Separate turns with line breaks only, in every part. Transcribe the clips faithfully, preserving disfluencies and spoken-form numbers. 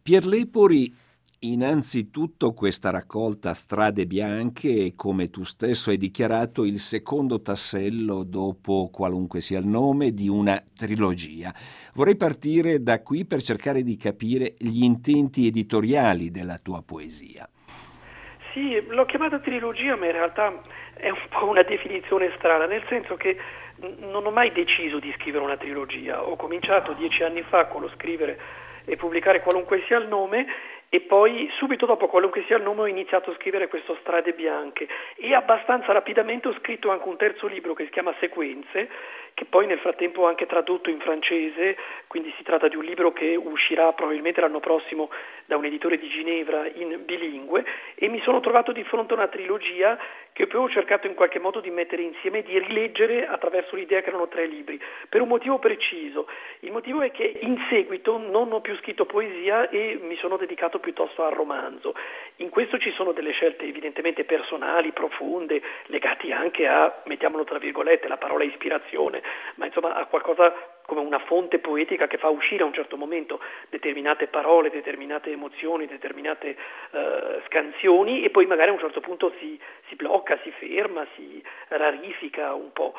Pier Lepori, innanzitutto questa raccolta Strade Bianche è, come tu stesso hai dichiarato, il secondo tassello, dopo qualunque sia il nome, di una trilogia. Vorrei partire da qui per cercare di capire gli intenti editoriali della tua poesia.
Sì, l'ho chiamata trilogia, ma in realtà è un po' una definizione strana, nel senso che non ho mai deciso di scrivere una trilogia. Ho cominciato dieci anni fa con lo scrivere e pubblicare qualunque sia il nome, e poi subito dopo qualunque sia il nome ho iniziato a scrivere questo Strade Bianche, e abbastanza rapidamente ho scritto anche un terzo libro che si chiama Sequenze, che poi nel frattempo ho anche tradotto in francese, quindi si tratta di un libro che uscirà probabilmente l'anno prossimo da un editore di Ginevra in bilingue, e mi sono trovato di fronte a una trilogia che poi ho cercato in qualche modo di mettere insieme, di rileggere attraverso l'idea che erano tre libri, per un motivo preciso. Il motivo è che in seguito non ho più scritto poesia e mi sono dedicato piuttosto al romanzo. In questo ci sono delle scelte evidentemente personali, profonde, legate anche a, mettiamolo tra virgolette, la parola ispirazione, ma insomma a qualcosa come una fonte poetica che fa uscire a un certo momento determinate parole, determinate emozioni, determinate uh, scansioni, e poi magari a un certo punto si, si blocca, si ferma, si rarifica un po'.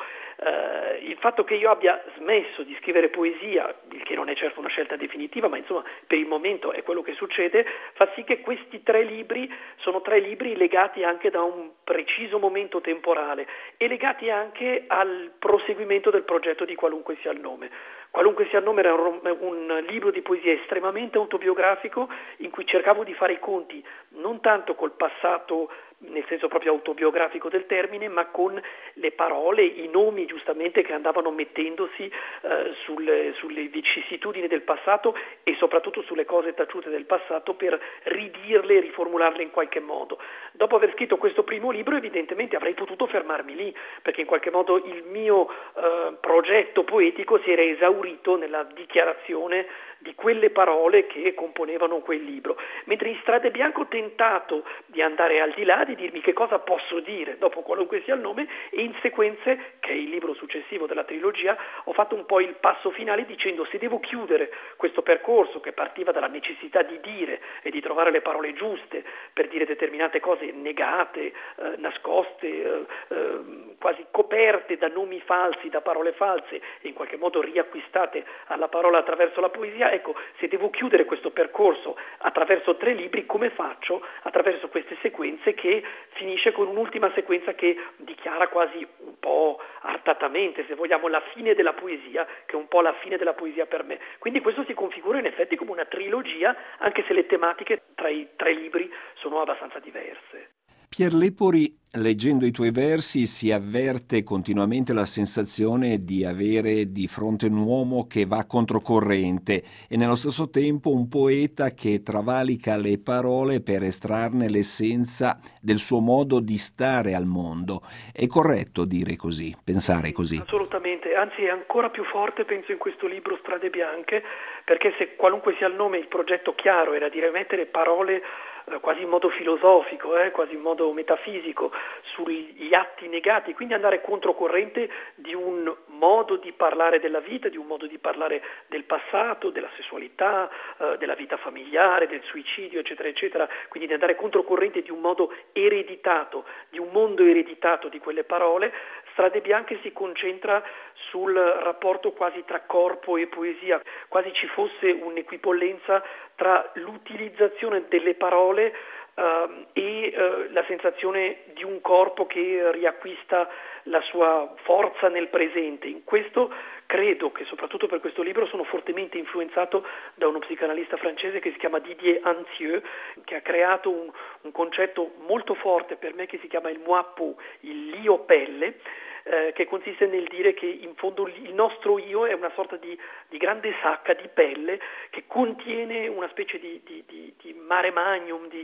Uh, il fatto che io abbia smesso di scrivere poesia, il che non è certo una scelta definitiva, ma insomma per il momento è quello che succede, fa sì che questi tre libri sono tre libri legati anche da un preciso momento temporale e legati anche al proseguimento del progetto di qualunque sia il nome. Qualunque sia il nome era un, un libro di poesia estremamente autobiografico, in cui cercavo di fare i conti non tanto col passato nel senso proprio autobiografico del termine, ma con le parole, i nomi giustamente che andavano mettendosi eh, sulle, sulle vicissitudini del passato e soprattutto sulle cose taciute del passato, per ridirle e riformularle in qualche modo. Dopo aver scritto questo primo libro evidentemente avrei potuto fermarmi lì, perché in qualche modo il mio eh, progetto poetico si era esaurito nella dichiarazione di quelle parole che componevano quel libro, mentre in Strade Bianche ho tentato di andare al di là, di dirmi che cosa posso dire dopo qualunque sia il nome, e in Sequenze, che è il libro successivo della trilogia, ho fatto un po' il passo finale dicendo: se devo chiudere questo percorso che partiva dalla necessità di dire e di trovare le parole giuste per dire determinate cose negate, eh, nascoste, eh, eh, quasi coperte da nomi falsi, da parole false, e in qualche modo riacquistate alla parola attraverso la poesia, ecco, se devo chiudere questo percorso attraverso tre libri, come faccio? Attraverso queste sequenze, che finisce con un'ultima sequenza che dichiara quasi un po' artatamente, se vogliamo, la fine della poesia, che è un po' la fine della poesia per me. Quindi questo si configura in effetti come una trilogia, anche se le tematiche tra i tre libri sono abbastanza diverse.
Pier Lepori, leggendo i tuoi versi, si avverte continuamente la sensazione di avere di fronte un uomo che va controcorrente e nello stesso tempo un poeta che travalica le parole per estrarne l'essenza del suo modo di stare al mondo. È corretto dire così, pensare così?
Assolutamente, anzi è ancora più forte, penso, in questo libro Strade Bianche, perché se qualunque sia il nome, il progetto chiaro era di rimettere parole quasi in modo filosofico, eh, quasi in modo metafisico, sugli atti negati, quindi andare controcorrente di un modo di parlare della vita, di un modo di parlare del passato, della sessualità, eh, della vita familiare, del suicidio, eccetera, eccetera, quindi di andare controcorrente di un modo ereditato, di un mondo ereditato di quelle parole. Strade Bianche si concentra sul rapporto quasi tra corpo e poesia, quasi ci fosse un'equipollenza tra l'utilizzazione delle parole uh, e uh, la sensazione di un corpo che riacquista la sua forza nel presente. In questo credo che, soprattutto per questo libro, sono fortemente influenzato da uno psicanalista francese che si chiama Didier Anzieux, che ha creato un, un concetto molto forte per me che si chiama il moi peau, il io pelle, Eh, che consiste nel dire che in fondo il nostro io è una sorta di, di grande sacca di pelle che contiene una specie di, di, di, di mare magnum, di, di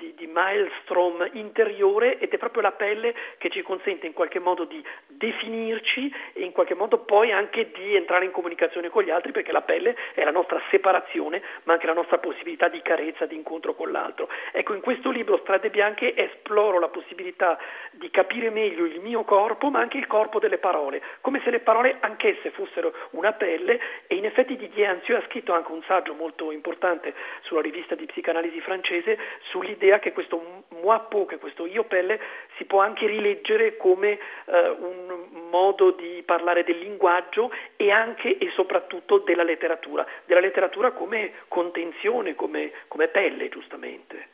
di, di maelstrom interiore, ed è proprio la pelle che ci consente in qualche modo di definirci e in qualche modo poi anche di entrare in comunicazione con gli altri, perché la pelle è la nostra separazione ma anche la nostra possibilità di carezza, di incontro con l'altro. Ecco, in questo libro Strade Bianche esploro la possibilità di capire meglio il mio corpo ma anche il corpo delle parole, come se le parole anch'esse fossero una pelle. E in effetti Didier Anzieux ha scritto anche un saggio molto importante sulla rivista di psicanalisi francese sull'idea che questo moi peau, che questo io pelle, si può anche rileggere come eh, un modo di parlare del linguaggio e anche e soprattutto della letteratura, della letteratura come contenzione, come, come pelle, giustamente.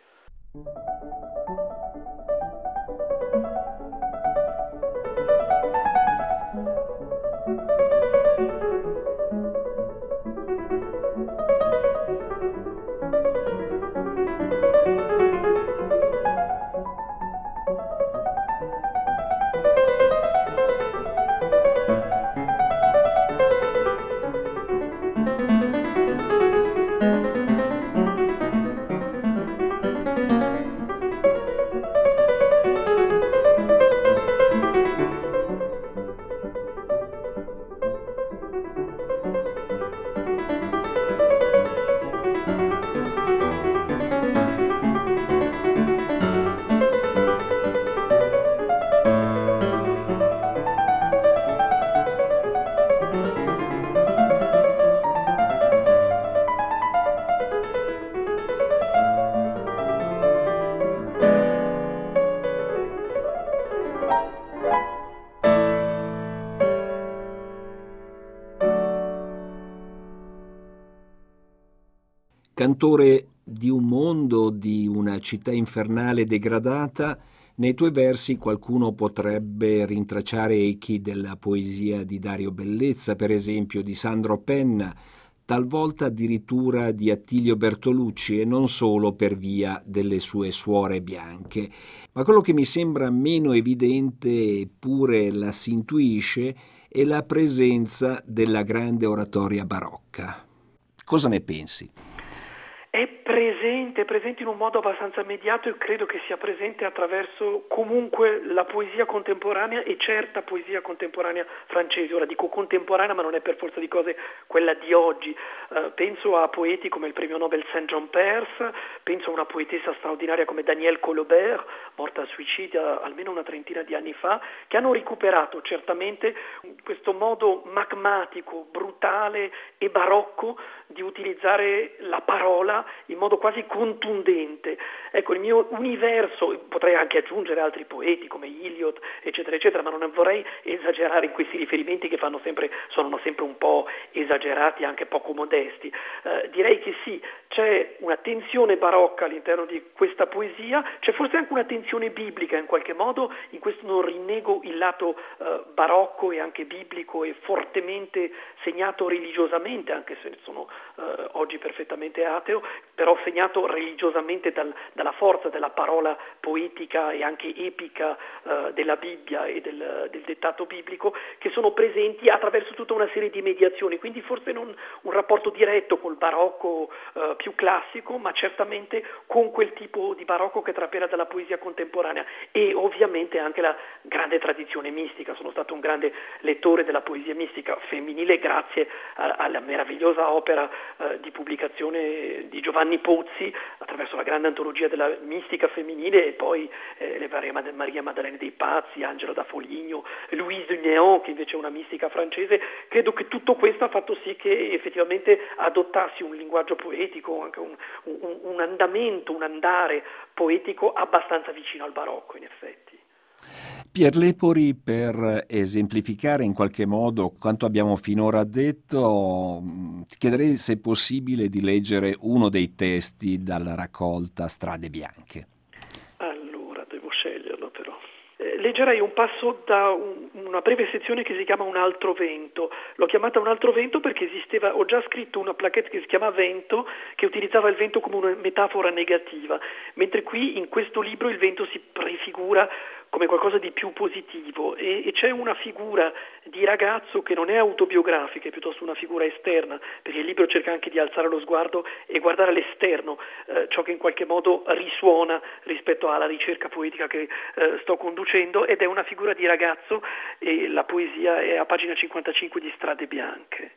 Cantore di un mondo, di una città infernale degradata, nei tuoi versi qualcuno potrebbe rintracciare echi della poesia di Dario Bellezza, per esempio di Sandro Penna, talvolta addirittura di Attilio Bertolucci, e non solo per via delle sue suore bianche. Ma quello che mi sembra meno evidente, eppure la si intuisce, è la presenza della grande oratoria barocca. Cosa ne pensi?
È presente, è presente in un modo abbastanza immediato, e credo che sia presente attraverso comunque la poesia contemporanea e certa poesia contemporanea francese. Ora dico contemporanea, ma non è per forza di cose quella di oggi. Uh, penso a poeti come il premio Nobel Saint-Jean Perse, penso a una poetessa straordinaria come Danielle Colobert, morta a suicidio almeno una trentina di anni fa, che hanno recuperato certamente questo modo magmatico, brutale e barocco di utilizzare la parola in modo quasi contundente. Ecco, il mio universo, potrei anche aggiungere altri poeti come Eliot, eccetera, eccetera, ma non vorrei esagerare in questi riferimenti che fanno sempre, sono sempre un po' esagerati, anche poco modesti. Eh, direi che sì, c'è una tensione barocca all'interno di questa poesia, c'è forse anche una tensione biblica in qualche modo, in questo non rinnego il lato eh, barocco e anche biblico e fortemente segnato religiosamente, anche se sono eh, oggi perfettamente ateo, però segnato religiosamente dal, dalla forza della parola poetica e anche epica eh, della Bibbia e del, del dettato biblico, che sono presenti attraverso tutta una serie di mediazioni, quindi forse non un rapporto diretto col barocco eh, più classico, ma certamente con quel tipo di barocco che trapela dalla poesia contemporanea, e ovviamente anche la grande tradizione mistica. Sono stato un grande lettore della poesia mistica femminile grazie a, alla meravigliosa opera eh, di pubblicazione di Giovanni Pozzi attraverso la grande antologia della mistica femminile, e poi eh, le varie Mad- Maria Maddalena dei Pazzi, Angelo da Foligno, Louise de Néant, che invece è una mistica francese. Credo che tutto questo ha fatto sì che effettivamente adottassi un linguaggio poetico, anche un, un, un andamento, un andare poetico abbastanza vicino al barocco, in effetti.
Pier Lepori, per esemplificare in qualche modo quanto abbiamo finora detto, ti chiederei se è possibile di leggere uno dei testi dalla raccolta Strade Bianche.
Allora, devo sceglierlo però. Eh, leggerei un passo da un, una breve sezione che si chiama Un altro vento. L'ho chiamata Un altro vento perché esisteva, ho già scritto una plaquette che si chiama Vento, che utilizzava il vento come una metafora negativa, mentre qui in questo libro il vento si prefigura come qualcosa di più positivo e, e c'è una figura di ragazzo che non è autobiografica, è piuttosto una figura esterna, perché il libro cerca anche di alzare lo sguardo e guardare all'esterno, eh, ciò che in qualche modo risuona rispetto alla ricerca poetica che eh, sto conducendo, ed è una figura di ragazzo e la poesia è a pagina cinquantacinque di Strade Bianche.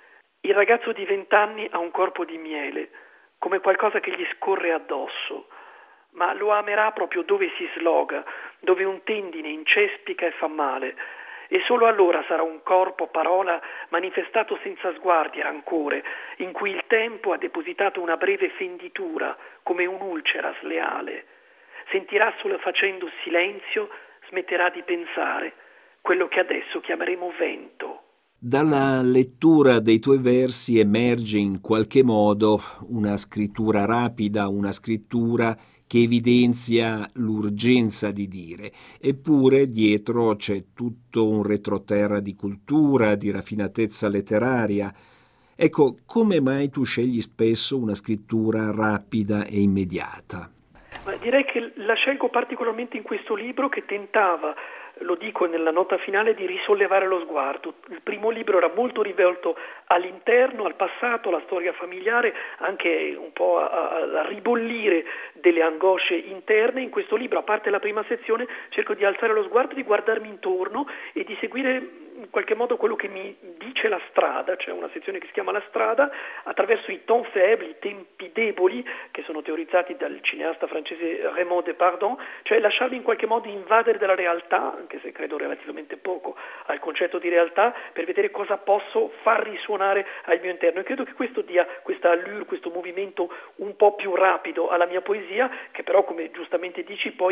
Il ragazzo di vent'anni ha un corpo di miele, come qualcosa che gli scorre addosso, ma lo amerà proprio dove si sloga, dove un tendine incespica e fa male, e solo allora sarà un corpo, parola, manifestato senza sguardi e rancore, in cui il tempo ha depositato una breve fenditura, come un'ulcera sleale. Sentirà solo facendo silenzio, smetterà di pensare, quello che adesso chiameremo vento.
Dalla lettura dei tuoi versi emerge in qualche modo una scrittura rapida, una scrittura che evidenzia l'urgenza di dire, eppure dietro c'è tutto un retroterra di cultura, di raffinatezza letteraria. Ecco, come mai tu scegli spesso una scrittura rapida e immediata?
Ma direi che la scelgo particolarmente in questo libro che tentava, lo dico nella nota finale, di risollevare lo sguardo. Il primo libro era molto rivolto all'interno, al passato, alla storia familiare, anche un po' a, a ribollire delle angosce interne. In questo libro, a parte la prima sezione, cerco di alzare lo sguardo, di guardarmi intorno e di seguire in qualche modo quello che mi dice la strada. C'è una sezione che si chiama La strada, attraverso i temps faibles, i tempi deboli, che sono teorizzati dal cineasta francese Raymond Depardon, cioè lasciarli in qualche modo invadere dalla realtà, anche se credo relativamente poco al concetto di realtà, per vedere cosa posso far risuonare al mio interno. E credo che questo dia questa allure, questo movimento un po' più rapido alla mia poesia, che però, come giustamente dici, poi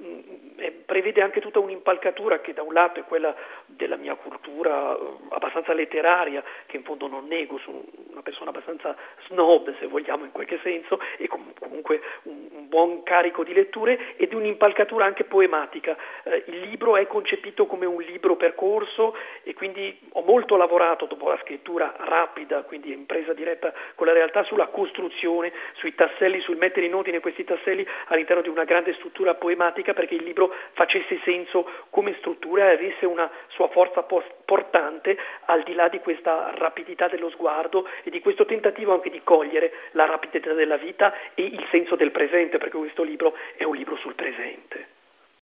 mh, prevede anche tutta un'impalcatura che da un lato è quella della mia cultura abbastanza letteraria, che in fondo non nego, sono una persona abbastanza snob, se vogliamo, in qualche senso, e com- comunque un, un buon carico di letture, e di un'impalcatura anche poematica. Eh, il libro è concepito come un libro percorso e quindi ho molto lavorato, dopo la scrittura rapida, quindi in presa diretta con la realtà, sulla costruzione, sui tasselli, sul mettere in ordine questi tasselli all'interno di una grande struttura poematica, perché il libro facesse senso come struttura e avesse una sua forza post- portante al di là di questa rapidità dello sguardo e di questo tentativo anche di cogliere la rapidità della vita e il senso del presente, perché questo libro è un libro sul presente.